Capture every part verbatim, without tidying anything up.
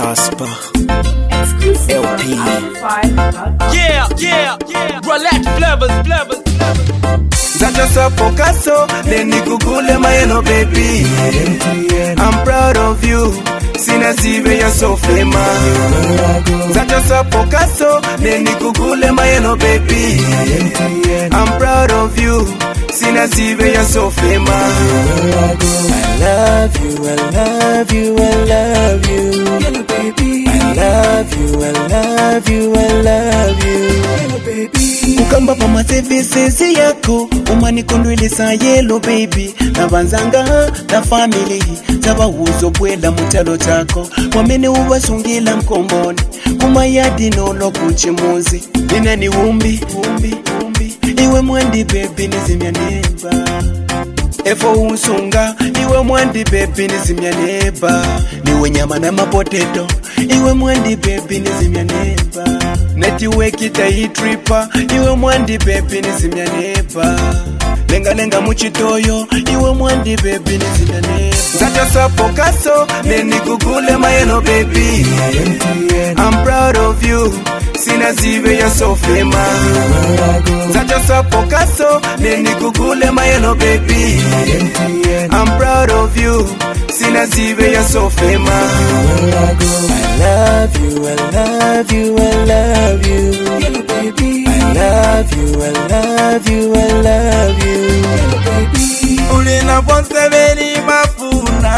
Prosper. Exclusive L P. Yeah, yeah, yeah. Relax, flavors, flavors, flavors. Zacha sapo kaso, leni kukule mayeno baby. I'm proud of you, sina zive ya sofema. Zacha sapo kaso, leni kukule mayeno baby. I'm proud of you, sina zive ya sofema. I love you, I love you, I love you. Hello baby. I love you, I love you, I love you. Hello baby. Ukamba pa maservices yako umani kondwelesa yellow baby na banzanga na family zaba uzo bwela mutalo chako wamene ubasungila mkomboni kumayadi nolo kuchimuzi nina ni umbi umbi umbi iwe mwandi baby nizimya neba efo usunga iwe mwandi baby nizimya neba niwe nyama na mapotato iwe mwandi baby nizimya neba network itayi tripa iwe mwandi baby nizimya neba lenga lenga muchitoyo iwe mwandi baby nizimya neba Zacha sapo kaso leni kukule mayeno baby. I'm proud of you, sina zive ya sofema. Zacha sapo kaso leni kukule mayeno baby. I'm proud of you, sina zive ya sofema. I love you, I love you, I love you. Hello baby. I love you, I love you, I love you. Hello baby. Ulina ponse veni mafuna.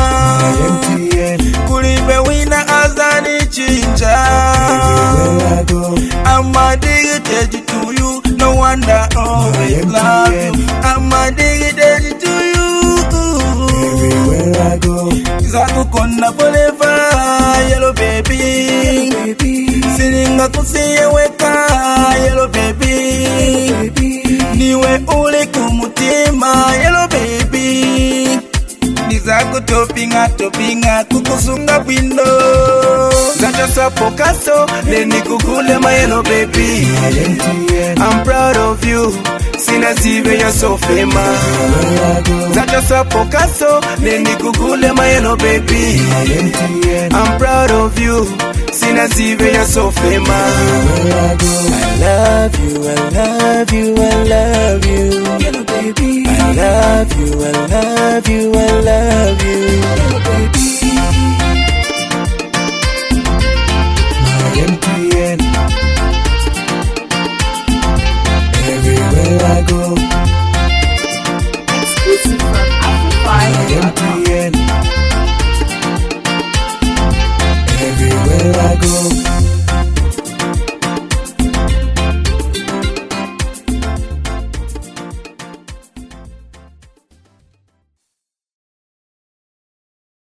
Kulibe wina azani chinja. I'm addicted to you, no wonder I always love you. I'm addicted to you. Everywhere I go, Zaku kona forever, yellow baby. Sininga kusiye weka, yellow baby. Niwe ule kumutima, yellow baby. Nizaku topinga topinga kukusunga pindo. Zacha sapo kaso leni kukule mayeno baby. I'm proud of you, sina zive ya sofema. Zacha sapo kaso leni kukule mayeno baby. I'm proud of you, sina zive ya sofema. I love you, I love you, I love you. Hello baby. I love you, I love you, I love you. Hello baby.